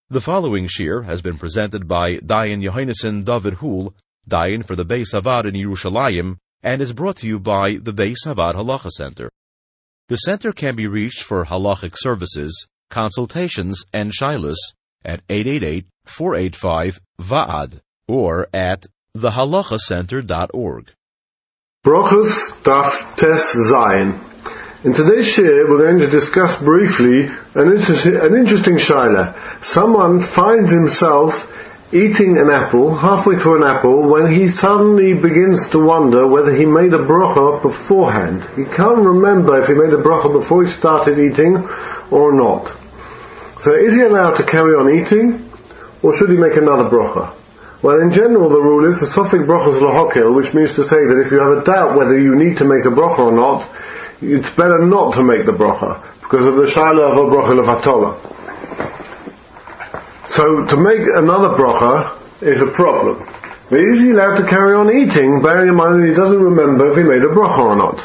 The following shir has been presented by Dayan Yohainason David Hul, Dayan for the Beis Havad in Yerushalayim, and is brought to you by the Beis Havad Halacha Center. The center can be reached for halachic services, consultations, and shilas at 888-485-VAAD or at thehalachacenter.org. Brochus Daf Tes Zayin. In today's shir, we're going to discuss briefly an interesting shaila. Someone finds himself eating an apple, halfway through an apple, when he suddenly begins to wonder whether he made a bracha beforehand. He can't remember if he made a bracha before he started eating or not. So is he allowed to carry on eating, or should he make another bracha? Well, in general, the rule is the sofik brachas lahokel, which means to say that if you have a doubt whether you need to make a bracha or not, it's better not to make the bracha, because of the shaila of a bracha levatola. So to make another bracha is a problem. But is he allowed to carry on eating, bearing in mind that he doesn't remember if he made a bracha or not?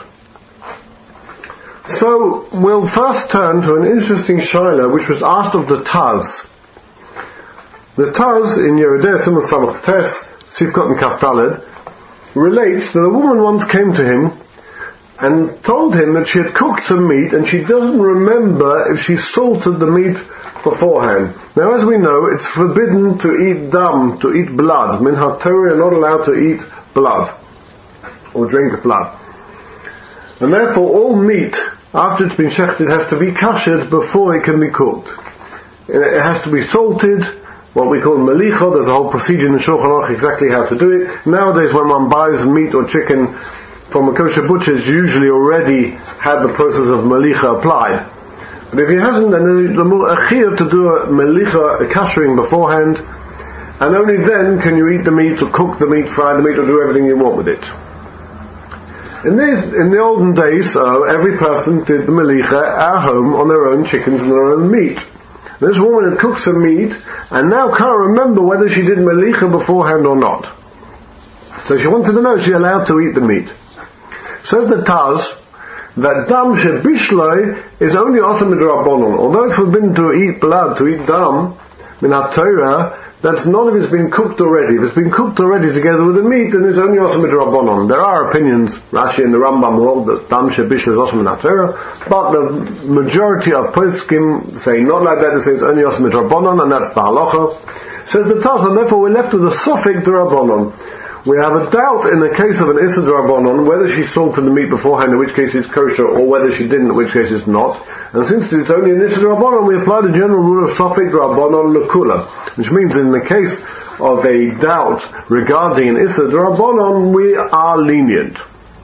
So we'll first turn to an interesting shaila which was asked of the Taz. The Taz in Yeridei Simon Samach Tes, Sifkot and Kaftaled, relates that a woman once came to him and told him that she had cooked some meat and she doesn't remember if she salted the meat beforehand. Now, as we know, it's forbidden to eat dam, to eat blood. Min HaTorah, you're not allowed to eat blood or drink blood. And therefore, all meat, after it's been shechted, has to be kashered before it can be cooked. It has to be salted, what we call melicha. There's a whole procedure in the Shulchan Aruch exactly how to do it. Nowadays, when one buys meat or chicken from a kosher butcher, it's usually already had the process of melicha applied. But if he hasn't, then the more achir to do a melicha, a kashering beforehand, and only then can you eat the meat or cook the meat, fry the meat, or do everything you want with it. In the olden days, every person did the melicha at home on their own chickens and their own meat. This woman had cooked some meat and now can't remember whether she did melicha beforehand or not. So she wanted to know if she's allowed to eat the meat. Says the Taz that dam shebishloi is only osam midrabanon. Although it's forbidden to eat blood, to eat dam, min HaTorah, that's not if it's been cooked already. If it's been cooked already together with the meat, then it's only osam midrabanon. There are opinions, Rashi and the Rambam hold that dam shebishloi is osam min HaTorah, but the majority of poskim say not like that. They say it's only osam midrabanon, and that's the halacha. Says the Taz, and therefore we're left with a sofik d'Rabbanon. We have a doubt in the case of an Issa D'Rabbanon whether she salted the meat beforehand, in which case it's kosher, or whether she didn't, in which case it's not. And since it's only an Issa D'Rabbanon, we apply the general rule of Sofik D'Rabbanon L'Kula, which means in the case of a doubt regarding an Issa D'Rabbanon, we are lenient.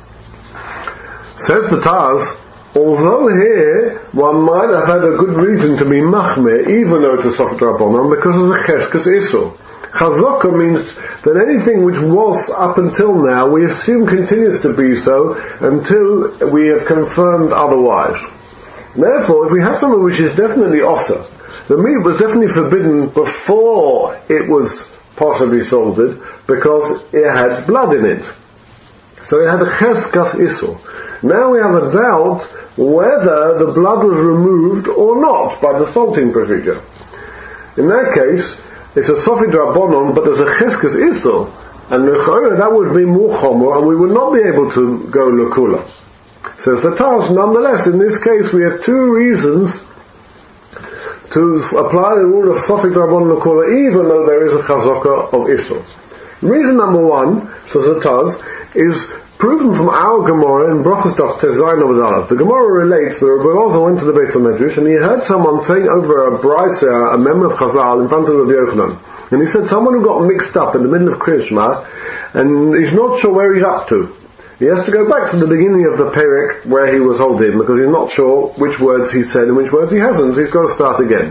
Says the Taz, although here one might have had a good reason to be machmir, even though it's a Sofik D'Rabbanon, because of the Cheshkas Issur. Chazaka means that anything which was up until now, we assume continues to be so until we have confirmed otherwise. Therefore, if we have something which is definitely osa, the meat was definitely forbidden before it was possibly salted because it had blood in it. So it had a cheskas issur. Now we have a doubt whether the blood was removed or not by the salting procedure. In that case, it's a sofik d'Rabbanon, but there's a cheskas issur, and that would be more chomer, and we would not be able to go l'kula. So the Taz, nonetheless, in this case, we have two reasons to apply the rule of sofik d'Rabbanon l'kula, even though there is a chazaka of issur. Reason number one, says the Taz, is proven from our Gemara in Brochus Daf Tes Zayin Amud Aleph. The Gemara relates that Rabbi Elazar went to the Beit HaMedrash and he heard someone saying over a brisa, a member of Chazal, in front of Rabbi Yochanan. And he said, someone who got mixed up in the middle of Kriyas Shema, and he's not sure where he's up to. He has to go back to the beginning of the Perek where he was holding, because he's not sure which words he said and which words he hasn't. He's got to start again.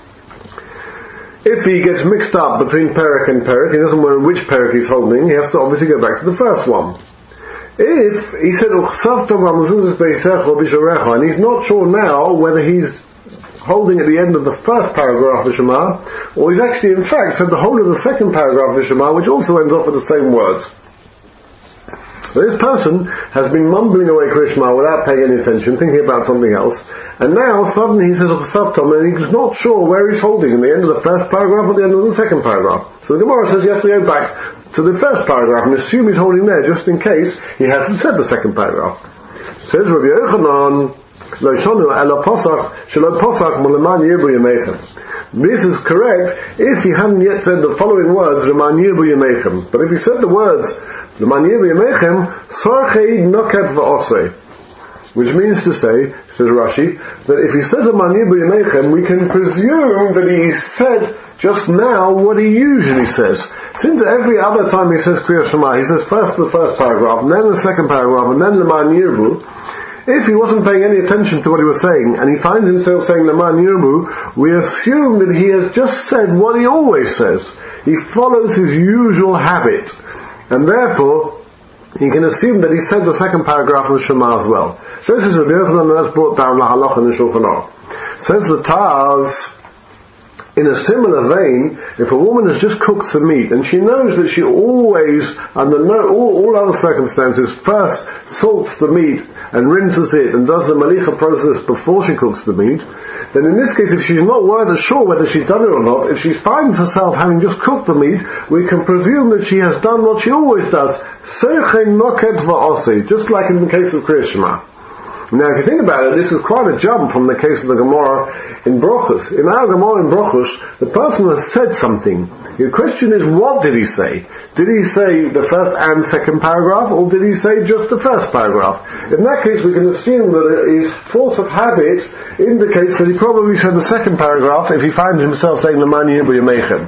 If he gets mixed up between Perek and Perek, he doesn't know which Perek he's holding, he has to obviously go back to the first one. If he said, and he's not sure now whether he's holding at the end of the first paragraph of Shema, or he's actually in fact said the whole of the second paragraph of Shema, which also ends off with the same words. So this person has been mumbling away Krishma without paying any attention, thinking about something else, and now suddenly he says Chasavtam, and he's not sure where he's holding, in the end of the first paragraph or the end of the second paragraph. So the Gemara says he has to go back to the first paragraph and assume he's holding there, just in case he hasn't said the second paragraph. Says Rabbi Yochanan, Lo shonu ela posach, shelo posach moleman yirbu yemechem. This is correct if he hadn't yet said the following words, Leman yirbu yemechem. But if he said the words, Leman yirbu yemechem, sorchei noket va'osei. Which means to say, says Rashi, that if he says Leman yirbu yemechem, we can presume that he said just now what he usually says. Since every other time he says Kriya Shema, he says first the first paragraph, and then the second paragraph, and then Leman yirbu, if he wasn't paying any attention to what he was saying, and he finds himself saying Leman yirbu, we assume that he has just said what he always says. He follows his usual habit, and therefore he can assume that he said the second paragraph of the Shema as well. So this is Rabbi Yochanan, and that's brought down Lahaloch in the Shulchan Aruch. Says the Taz, in a similar vein, if a woman has just cooked some meat and she knows that she always, under all other circumstances, first salts the meat and rinses it and does the malicha process before she cooks the meat, then in this case, if she's not sure whether she's done it or not, if she finds herself having just cooked the meat, we can presume that she has done what she always does, just like in the case of Kriya Shema. Now, if you think about it, this is quite a jump from the case of the Gemara in Brochus. In our Gemara in Brochus, the person has said something. The question is, what did he say? Did he say the first and second paragraph, or did he say just the first paragraph? In that case, we can assume that his force of habit indicates that he probably said the second paragraph if he finds himself saying Leman yirbu yemechem.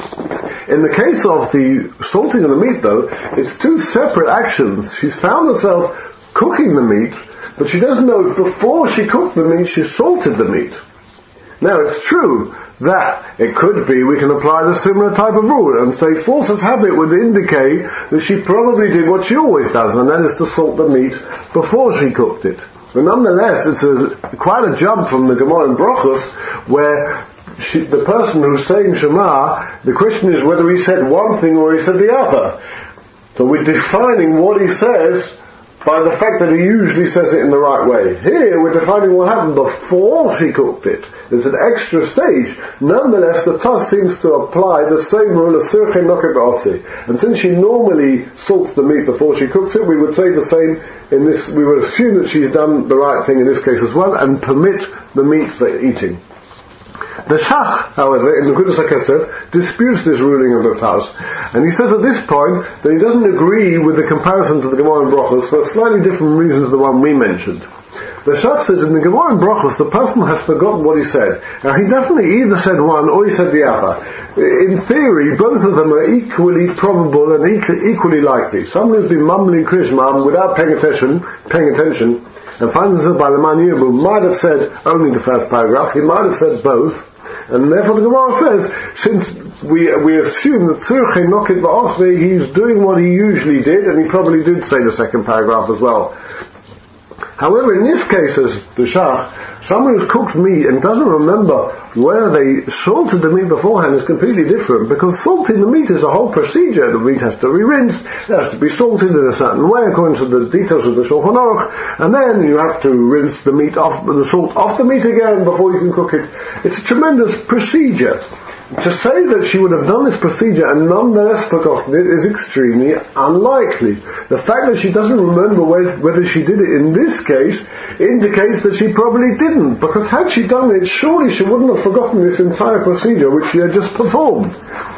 In the case of the salting of the meat, though, it's two separate actions. She's found herself cooking the meat, but she doesn't know before she cooked the meat, she salted the meat. Now, it's true that it could be we can apply the similar type of rule and say force of habit would indicate that she probably did what she always does, and that is to salt the meat before she cooked it. But nonetheless, it's quite a jump from the Gemara in Brochus, where the person who's saying Shema, the question is whether he said one thing or he said the other. So we're defining what he says by the fact that he usually says it in the right way. Here we're defining what happened before she cooked it. There's an extra stage. Nonetheless, the Taz seems to apply the same rule as Sirchei Noket Va'osei. And since she normally salts the meat before she cooks it, we would say the same in this. We would assume that she's done the right thing in this case as well, and permit the meat for eating. The Shach, however, in the Gudas HaKesef, disputes this ruling of the Taz, and he says at this point that he doesn't agree with the comparison to the Gemara in Brochus for slightly different reasons to the one we mentioned. The Shach says in the Gemara in Brochus, the person has forgotten what he said. Now, he definitely either said one or he said the other. In theory, both of them are equally probable and equally likely. Someone who's been mumbling Kriya Shema without paying attention, and finds himself by Leman yirbu might have said only the first paragraph, he might have said both, and therefore the Gemara says, since we assume that Tzurchei Noket Va'osei, he's doing what he usually did, and he probably did say the second paragraph as well. However, in this case, as the Shach, someone who's cooked meat and doesn't remember where they salted the meat beforehand is completely different, because salting the meat is a whole procedure. The meat has to be rinsed, it has to be salted in a certain way according to the details of the Shulchan Aruch, and then you have to rinse the meat off, the salt off the meat again before you can cook it. It's a tremendous procedure. To say that she would have done this procedure and nonetheless forgotten it is extremely unlikely. The fact that she doesn't remember whether she did it in this case indicates that she probably didn't, because had she done it, surely she wouldn't have forgotten this entire procedure which she had just performed.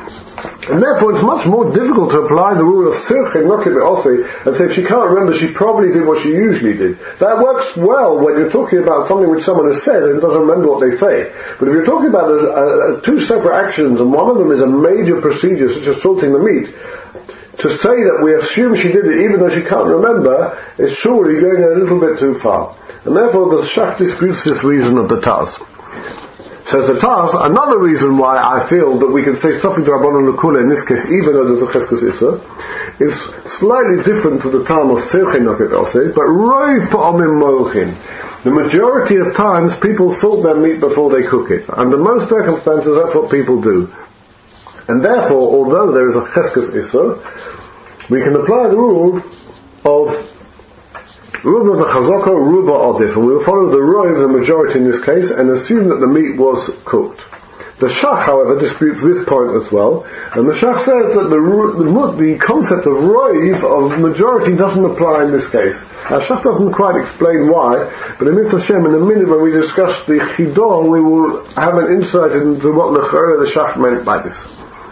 And therefore it's much more difficult to apply the rule of Tzurchei Noket Va'osei and say if she can't remember, she probably did what she usually did. That works well when you're talking about something which someone has said and doesn't remember what they say. But if you're talking about two separate actions and one of them is a major procedure such as salting the meat, to say that we assume she did it even though she can't remember is surely going a little bit too far. And therefore the Shach disputes this reason of the Taz. Says the Taz, another reason why I feel that we can say something to Rabbanan L'Kula in this case, even though there's a Cheskos Issa, is slightly different to the term of Tzurchei Noket Va'osei, but Rov Pa'amim Molchin. The majority of times people salt their meat before they cook it. Under most circumstances that's what people do. And therefore, although there is a Cheskos Issa, we can apply the rule of Ruba v'chazoko, Ruba odif, and we will follow the Rov, the majority in this case, and assume that the meat was cooked. The Shach, however, disputes this point as well, and the Shach says that the concept of Rov, of majority, doesn't apply in this case. Our Shach doesn't quite explain why, but in Mitzvah Hashem, in a minute when we discuss the Chidon, we will have an insight into what the Shach meant by this.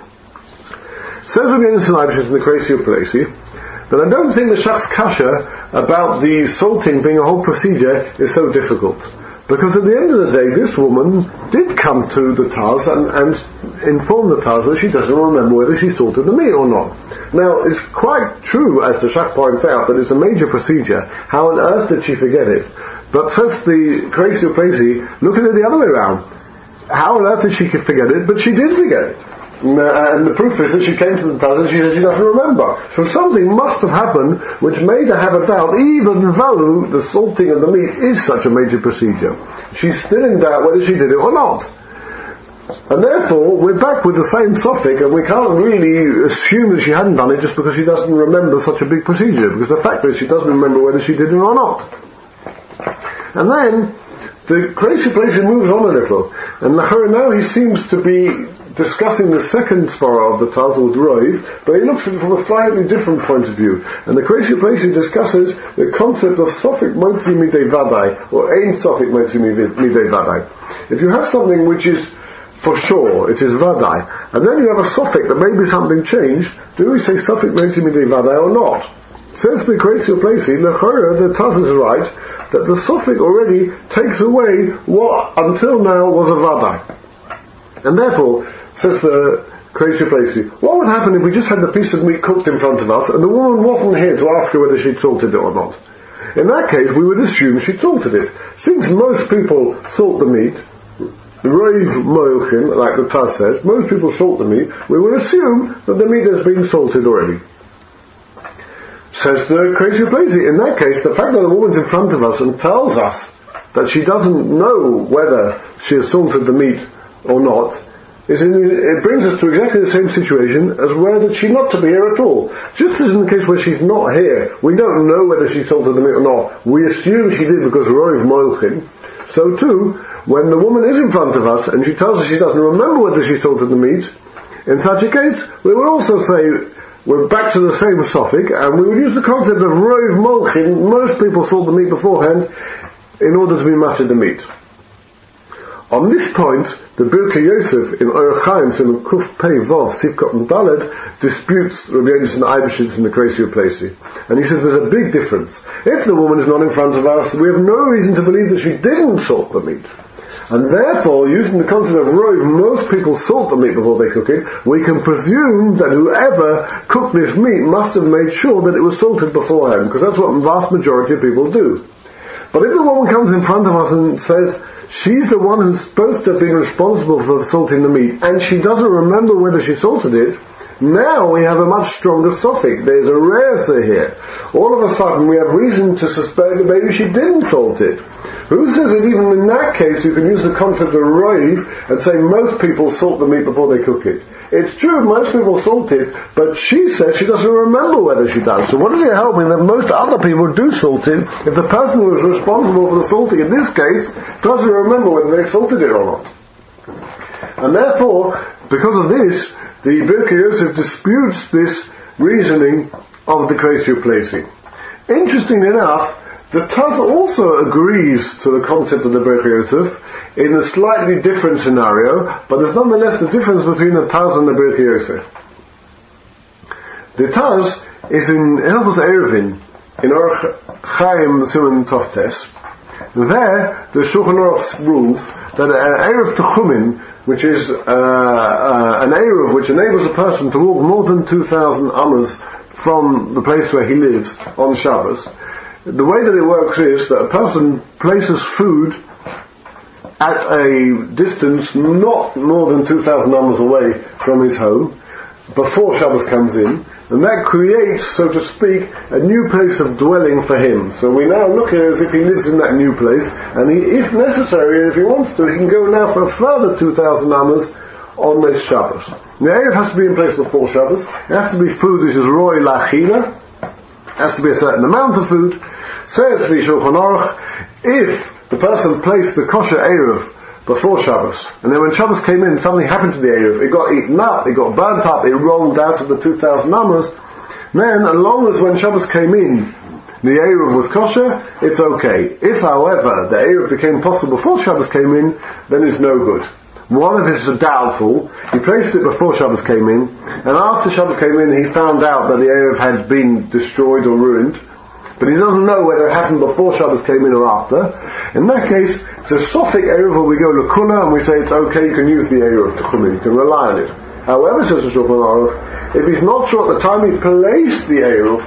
Says again in the Kreisi U'Pleisi, but I don't think the Shach's kasha about the salting being a whole procedure is so difficult. Because at the end of the day, this woman did come to the Taz and inform the Taz that she doesn't remember whether she salted the meat or not. Now, it's quite true, as the Shach points out, that it's a major procedure. How on earth did she forget it? But first, the Kreisi U'Pleisi, look at it the other way around. How on earth did she forget it? But she did forget it. And the proof is that she came to the Taz and she said she doesn't remember. So something must have happened which made her have a doubt, even though the salting of the meat is such a major procedure. She's still in doubt whether she did it or not. And therefore, we're back with the same suffix, and we can't really assume that she hadn't done it just because she doesn't remember such a big procedure, because the fact is she doesn't remember whether she did it or not. And then, the Kreisi U'Pleisi moves on a little, and now he seems to be discussing the second svara of the Taz with Rov, but he looks at it from a slightly different point of view. And the Kreisi U'Pleisi discusses the concept of Sofik Motzi Midei Vadai, or Ein Sofik Motzi Midei Vadai. If you have something which is for sure, it is Vadai, and then you have a Sofik that maybe something changed, do we say Sofik Motzi Midei Vadai or not? Says the Kreisi U'Pleisi, the Taz is right, that the Sofik already takes away what until now was a Vadai. And therefore, says the Kreisi U'Pleisi, what would happen if we just had the piece of meat cooked in front of us and the woman wasn't here to ask her whether she'd salted it or not? In that case, we would assume she'd salted it. Since most people salt the meat, Rov Mo'ochin, like the Taz says, most people salt the meat, we would assume that the meat has been salted already. Says the Kreisi U'Pleisi, in that case, the fact that the woman's in front of us and tells us that she doesn't know whether she has salted the meat or not, it brings us to exactly the same situation as were she not to be here at all. Just as in the case where she's not here, we don't know whether she salted the meat or not. We assume she did because Rov Mo'ochin. So too, when the woman is in front of us and she tells us she doesn't remember whether she salted the meat, in such a case, we would also say we're back to the same suffix, and we would use the concept of Rov Mo'ochin. Most people salt the meat beforehand in order to be matched the meat. On this point, the Birkei Yosef in Orach Chaim, Simon Kuf Pei Vav Sifkot and Daled, disputes Rabbi Yonasan Eibeshitz in the Kreisi U'Pleisi. And he says there's a big difference. If the woman is not in front of us, we have no reason to believe that she didn't salt the meat. And therefore, using the concept of Rov, most people salt the meat before they cook it, we can presume that whoever cooked this meat must have made sure that it was salted beforehand, because that's what the vast majority of people do. But if the woman comes in front of us and says she's the one who's supposed to have been responsible for salting the meat, and she doesn't remember whether she salted it, now we have a much stronger suffix. There's a re'aseh here. All of a sudden we have reason to suspect that maybe she didn't salt it. Who says that even in that case you can use the concept of Rov and say most people salt the meat before they cook it? It's true, most people salt it, but she says she doesn't remember whether she does. So what does it help me that most other people do salt it if the person who is responsible for the salting in this case doesn't remember whether they salted it or not? And therefore, because of this, the Birkei Yosef disputes this reasoning of the Kreisi U'Pleisi. Interestingly enough, the Taz also agrees to the concept of the Birkei Yosef in a slightly different scenario, but there's nonetheless the difference between the Taz and the Birkei Yosef. The Taz is in Hilchos Eruvin, in Orach Chaim Simon Tovtes. There, the Shulchan Aruch rules that an Erev Techumin, which is an Erev which enables a person to walk more than 2,000 amas from the place where he lives on Shabbos, the way that it works is that a person places food at a distance not more than 2,000 amas away from his home before Shabbos comes in, and that creates, so to speak, a new place of dwelling for him. So we now look at it as if he lives in that new place, and he, if necessary, and if he wants to, he can go now for a further 2,000 amas on this Shabbos. The Erev has to be in place before Shabbos. It has to be food which is roi lachila, has to be a certain amount of food. Says the Shulchan Aruch, if the person placed the kosher Eruv before Shabbos, and then when Shabbos came in, something happened to the Eruv, it got eaten up, it got burnt up, it rolled out of the 2,000 amos, then as long as when Shabbos came in, the Eruv was kosher, it's okay. If, however, the Eruv became possible before Shabbos came in, then it's no good. One of it's doubtful, he placed it before Shabbos came in, and after Shabbos came in, he found out that the Eruv had been destroyed or ruined, but he doesn't know whether it happened before Shabbos came in or after. In that case, it's a Sofik Eruv where we go L'Kula and we say it's okay, you can use the Eruv to come in, you can rely on it. However, says the Shulchan Aruch, if he's not sure at the time he placed the Eruv,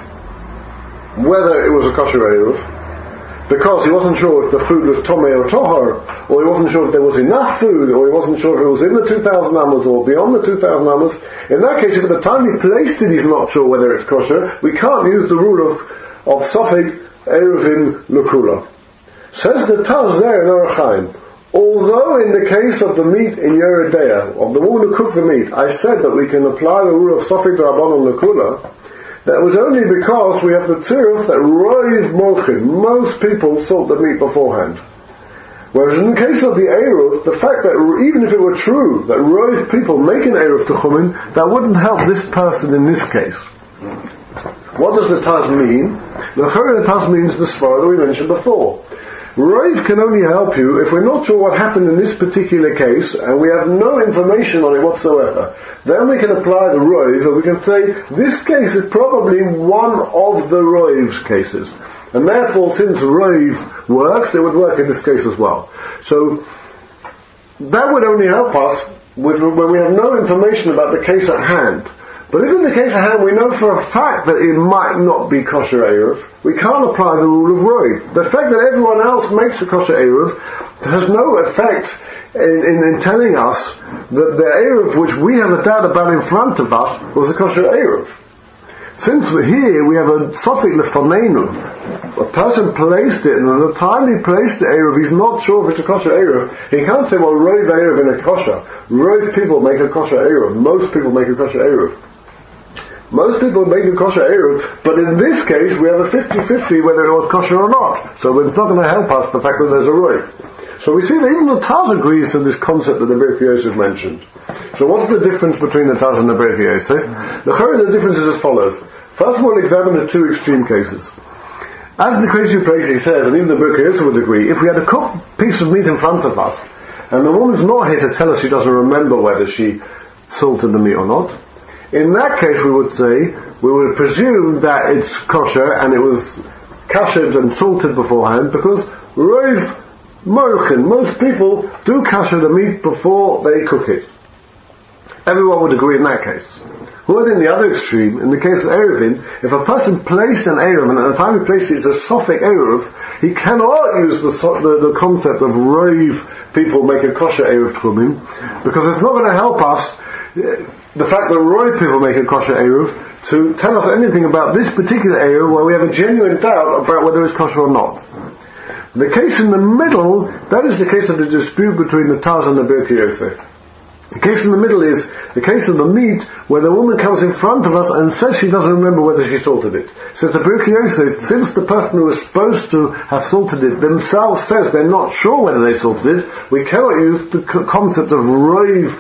whether it was a kosher Eruv, because he wasn't sure if the food was Tomei or Tohar, or he wasn't sure if there was enough food, or he wasn't sure if it was in the 2,000 amos or beyond the 2,000 amos, in that case, if at the time he placed it he's not sure whether it's kosher, we can't use the rule of Sofik Eruv in L'Kula. Says the Taz there in Orach Chaim, although in the case of the meat in Yeridea, of the woman who cooked the meat, I said that we can apply the rule of Sofik D'Rabbanan L'Kula, that was only because we have the tziruf that roiv molchin, most people salt the meat beforehand. Whereas in the case of the Eruv, the fact that even if it were true that roiv people make an Eruv to Chumin, that wouldn't help this person in this case. What does the Taz mean? The Taz means the svara that we mentioned before. Roiv can only help you if we're not sure what happened in this particular case and we have no information on it whatsoever. Then we can apply the Roiv and we can say this case is probably one of the Roiv's cases. And therefore, since Roiv works, it would work in this case as well. So that would only help us when we have no information about the case at hand. But if in the case at hand we know for a fact that it might not be kosher Eruv, we can't apply the rule of Roiv. The fact that everyone else makes a kosher Eruv has no effect in telling us that the Eruv which we have a doubt about in front of us was a kosher Eruv. Since we're here, we have a Sofik Lefanenu. A person placed it, and at the time he placed the Eruv, he's not sure if it's a kosher Eruv. He can't say, well, Roiv Eruv in a kosher. Roiv people make a kosher Eruv. Most people make a kosher Eruv. Most people make a kosher Eruv, but in this case we have a 50-50 whether it was kosher or not. So it's not going to help us the fact that there's a Roiv. So we see that even the Taz agrees to this concept that the Berkei Yosef mentioned. So what's the difference between the Taz and the Berkei Yosef? The difference is as follows. First of all, we'll examine the two extreme cases. As the Kresi Preisi says, and even the Berkei Yosef would agree, if we had a cooked piece of meat in front of us, and the woman's not here to tell us she doesn't remember whether she salted the meat or not, in that case we would presume that it's kosher and it was kashered and salted beforehand, because Roiv Molchin, most people do kasher the meat before they cook it. Everyone would agree in that case. But in the other extreme, in the case of Eruvin, if a person placed an Eruv and at the time he placed it it's a Sofik Eruv, he cannot use the concept of Roiv people make a kosher Eruv to come in, because it's not going to help us the fact that Roiv people make a kosher Eruv to tell us anything about this particular Eruv where we have a genuine doubt about whether it's kosher or not. The case in the middle, that is the case of the dispute between the Taz and the Berkei Yosef. The case in the middle is the case of the meat where the woman comes in front of us and says she doesn't remember whether she salted it. So the Berkei Yosef, since the person who was supposed to have salted it themselves says they're not sure whether they salted it, we cannot use the concept of Roiv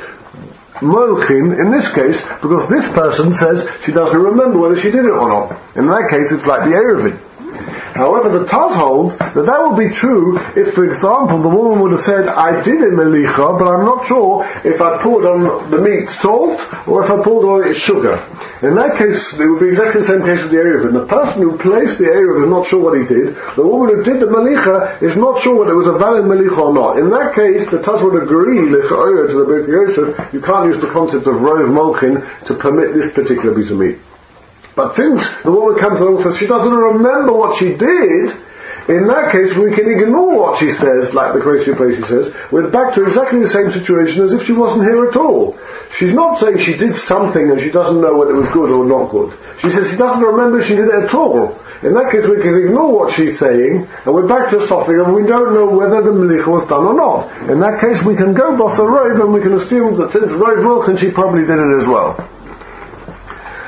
Molchin in this case, because this person says she doesn't remember whether she did it or not. In that case, it's like the Eruvin. However, the Taz holds that would be true if, for example, the woman would have said, I did a melicha, but I'm not sure if I poured on the meat salt or if I poured on it sugar. In that case, it would be exactly the same case as the Eruvin. The person who placed the Eruv is not sure what he did. The woman who did the melicha is not sure whether it was a valid melicha or not. In that case, the Taz would agree, to the Berkei Yosef, you can't use the concept of Roiv Molchin to permit this particular piece of meat. But since the woman comes along and says she doesn't remember what she did, in that case we can ignore what she says, like the Kresi Preisi says. We're back to exactly the same situation as if she wasn't here at all. She's not saying she did something and she doesn't know whether it was good or not good. She says she doesn't remember she did it at all. In that case we can ignore what she's saying and we're back to a Sofik and we don't know whether the melicha was done or not. In that case we can go boss a Roiv and we can assume that since Roiv Molchin she probably did it as well.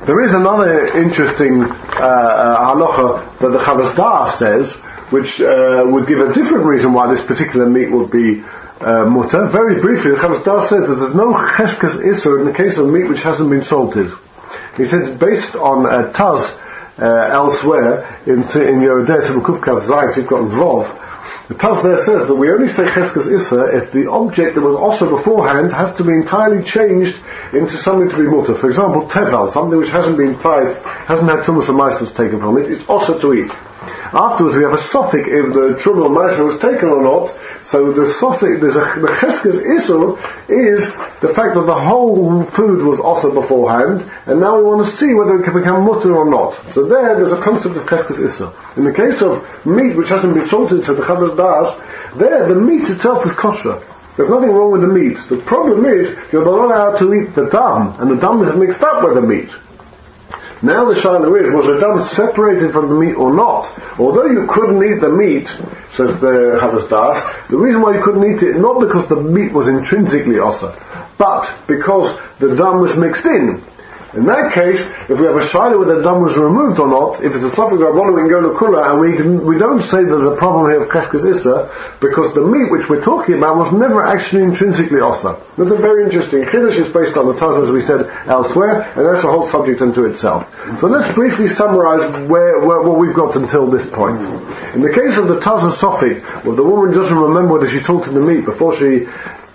There is another interesting halacha that the Chavos Da'as says, which would give a different reason why this particular meat would be mutter. Very briefly, the Chavos Da'as says that there's no cheskes isur in the case of meat which hasn't been salted. He says based on Taz elsewhere in Yoredeh Kuf Kav Zayin Tzivkot Vov. The Taz there says that we only say cheskes isur if the object that was also beforehand has to be entirely changed into something to be mutter. For example, tevel, something which hasn't been fried, hasn't had trumas or maasros taken from it, is also to eat. Afterwards, we have a suffix if the truma or maasros was taken or not. So the suffix, the cheskes isur is the fact that the whole food was also beforehand, and now we want to see whether it can become mutter or not. So there's a concept of cheskes isur. In the case of meat which hasn't been salted, so the Chavos Da'as, there the meat itself is kosher. There's nothing wrong with the meat. The problem is you're not allowed to eat the dam, and the dam is mixed up with the meat. Now the shaila is, was the dam separated from the meat or not? Although you couldn't eat the meat, says the Chavos Da'as, the reason why you couldn't eat it, not because the meat was intrinsically osir, but because the dam was mixed in. In that case, if we have a shaila where the dam was removed or not, if it's a suffix rabbanon, we can go to kula, and we don't say there's a problem here of cheskes isur, because the meat which we're talking about was never actually intrinsically osir. That's a very interesting chiddush. Is based on the Taz, as we said elsewhere, and that's a whole subject unto itself. So let's briefly summarize what we've got until this point. In the case of the Taz's suffix, where the woman doesn't remember whether she salted the meat before she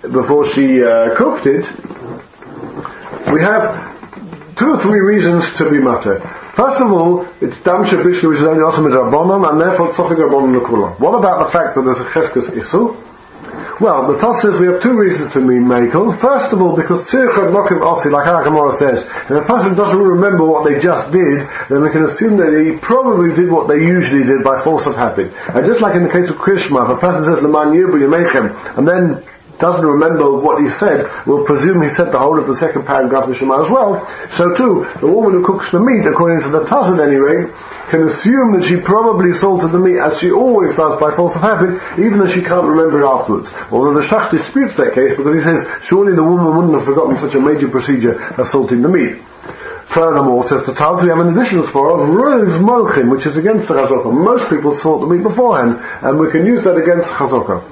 cooked it, we have 2 or 3 reasons to be matter. First of all, it's dam shebishlu, which is only also midrabanan, and therefore it's sofik rabbanan l'kula. What about the fact that there's a cheskes isur? Well, the Taz says we have 2 reasons to be makel. First of all, because tzirchad nokiv osi, like our Gemara says, if a person doesn't remember what they just did, then we can assume that he probably did what they usually did by force of habit. And just like in the case of Krishma, if a person says l'man yirbu yemechem, and then doesn't remember what he said, we'll presume he said the whole of the second paragraph of the Shema as well. So too, the woman who cooks the meat, according to the Taz at any rate, can assume that she probably salted the meat as she always does by force of habit, even though she can't remember it afterwards. Although the Shach disputes that case because he says, surely the woman wouldn't have forgotten such a major procedure as salting the meat. Furthermore, says the Taz, we have an additional spore of Rov Mochim, which is against the Chazokah. Most people salt the meat beforehand, and we can use that against Chazokah.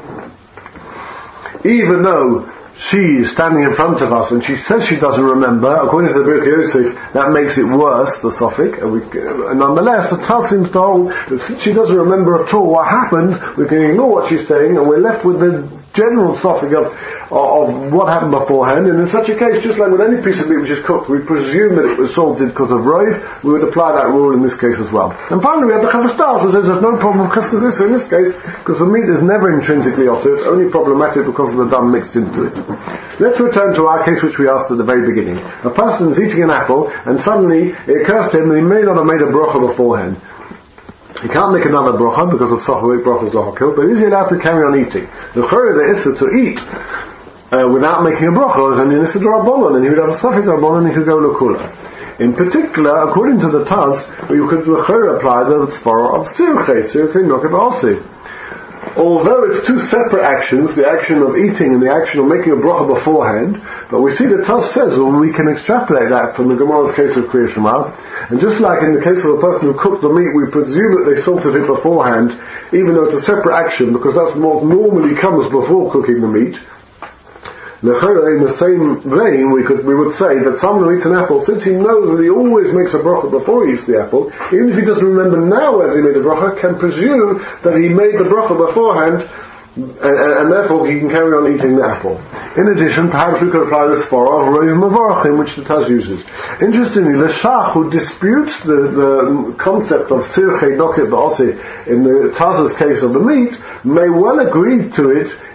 Even though she is standing in front of us and she says she doesn't remember, according to the Birkei Yosef, that makes it worse, the suffix, and nonetheless, the Taz seems to hold that since she doesn't remember at all what happened, we can ignore what she's saying, and we're left with the general suffix of what happened beforehand. And in such a case, just like with any piece of meat which is cooked, we presume that it was salted because of rov, we would apply that rule in this case as well. And finally, we have the Chavos Da'as that says there's no problem with cheskes isur in this case, because the meat is never intrinsically osir, it's only problematic because of the dam mixed into it. Let's return to our case which we asked at the very beginning. A person is eating an apple, and suddenly it occurs to him that he may not have made a bracha beforehand. He can't make another bracha because of Sochavik brachas lahakil, but is he allowed to carry on eating? The chore, the issa to eat without making a bracha is an issa d'Rabbanan, and he would have a Sofik d'Rabbanan and he could go l'kula. In particular, according to the Taz, you could apply the tzvara of tzirchei nokev osi. Although it's 2 separate actions, the action of eating and the action of making a bracha beforehand, but we see the Taz says, well, we can extrapolate that from the Gemara's case of Kriya Shema, and just like in the case of a person who cooked the meat, we presume that they salted it beforehand, even though it's a separate action, because that's what normally comes before cooking the meat. In the same vein, we would say that someone who eats an apple, since he knows that he always makes a bracha before he eats the apple, even if he doesn't remember now whether he made a bracha, can presume that he made the bracha beforehand, and therefore he can carry on eating the apple. In addition, perhaps we could apply the spora of Rov Mavarachim, which the Taz uses. Interestingly, the Shach, who disputes the concept of Sirchei Noket Ba'osi in the Taz's case of the meat, may well agree to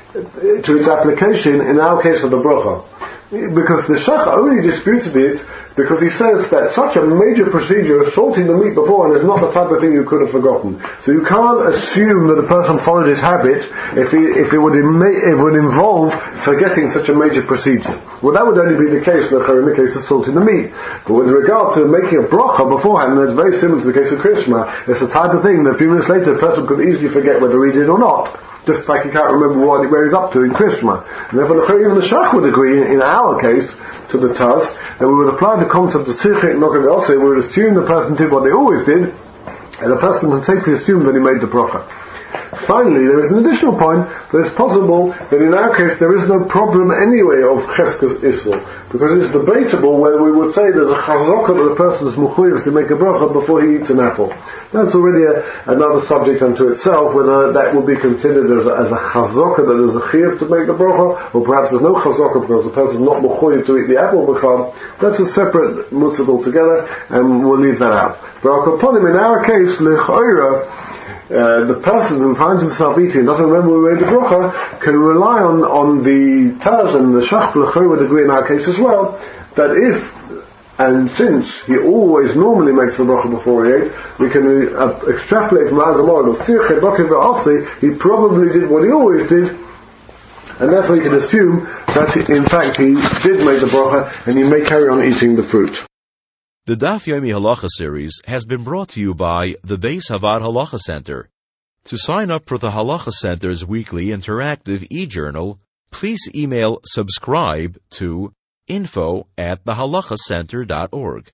its application in our case of the bracha. Because the Shach only disputed it because he says that such a major procedure of salting the meat beforehand is not the type of thing you could have forgotten. So you can't assume that a person followed his habit if it would involve forgetting such a major procedure. Well, that would only be the case in the case of salting the meat. But with regard to making a bracha beforehand, that's very similar to the case of Krishma. It's the type of thing that a few minutes later a person could easily forget whether he did or not. just like he can't remember where he's up to in Krishma. And therefore, even the Shach would agree, in our case, to the Taz, that we would apply the concept of Sichit Nokav Osei, we would assume the person did what they always did, and the person can safely assume that he made the bracha. Finally, there is an additional point that it's possible that in our case there is no problem anyway of Cheskas Isur, because it's debatable whether we would say there's a chazaka that the person is mechuyev to make a bracha before he eats an apple. That's already another subject unto itself, whether that would be considered as a chazaka that is a chiyuv to make the bracha, or perhaps there's no chazaka because the person is not mechuyev to eat the apple b'cham. That's a separate mitzvah altogether, and we'll leave that out. But in our case, l'chayra, the person who finds himself eating, doesn't remember we made the bracha, can rely on the Taz and the Shach L'chayra would agree in our case as well, that if and since he always normally makes the bracha before he ate, we can extrapolate from our Gemara that he probably did what he always did, and therefore you can assume that in fact he did make the bracha and he may carry on eating the fruit. The Daf Yomi Halacha series has been brought to you by the Beis Havad Halacha Center. To sign up for the Halacha Center's weekly interactive e-journal, please email subscribe to info@thehalachacenter.org.